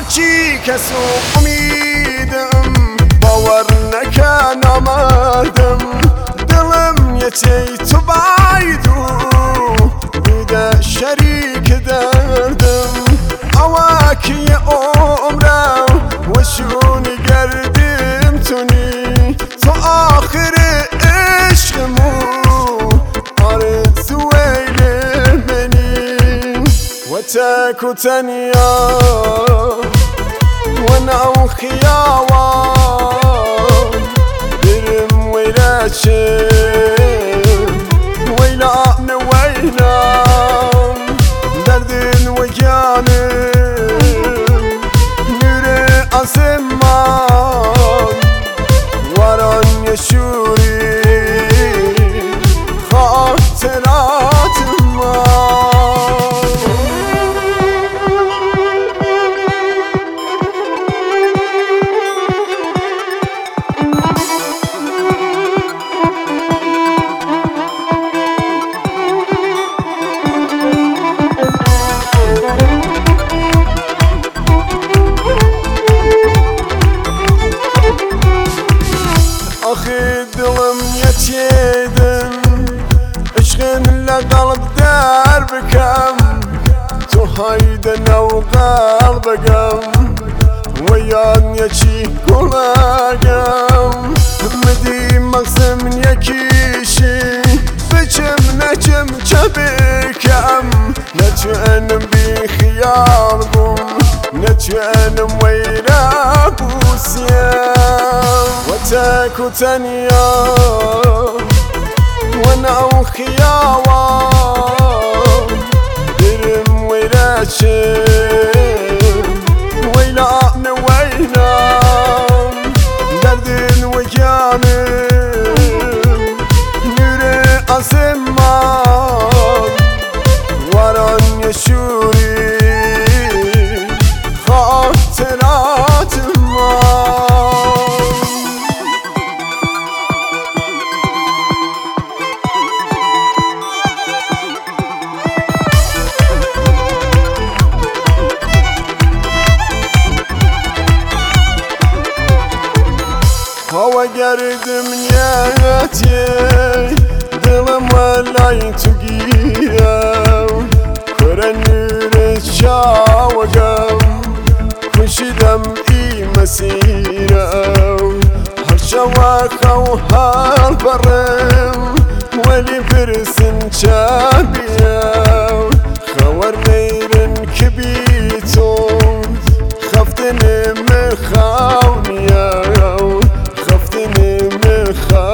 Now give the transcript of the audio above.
هیچی کسو امیدم باور نکن آمدم دلم یه چی تو بایدو بوده شریک دردم اواکی عمرم و شونی گردم تونی تو آخر عشقمو آرزو ویل منی و تک و تنیا و نو خیاوان برم ویلاشم ویلان ویلان دردن و جانم نور آسمان واران یشوری خاطرات آخی دلم یتیدم عشقن لقلب در بکم تو هایده نو قلبگم و یاد یکی گلگم مدی مقسم یکیشی بچم نچم چه بکم نچنم بی خیال بوم نچنم ویرا بوسیم تک و تنیا و نو خیاوان برم ویلاشم ویلان ویلان دردن و جانم نور آسمان واران یشوری خاطرات ما هوا گردم نیتی دلم ولای تو گیرم کره نور چاوگم کشیدم ای مسیرم هر شواخو هر برم ولی پرسن چه بیم خور میرن که بی تو خفتن مخاونیم خفتن مخاونیم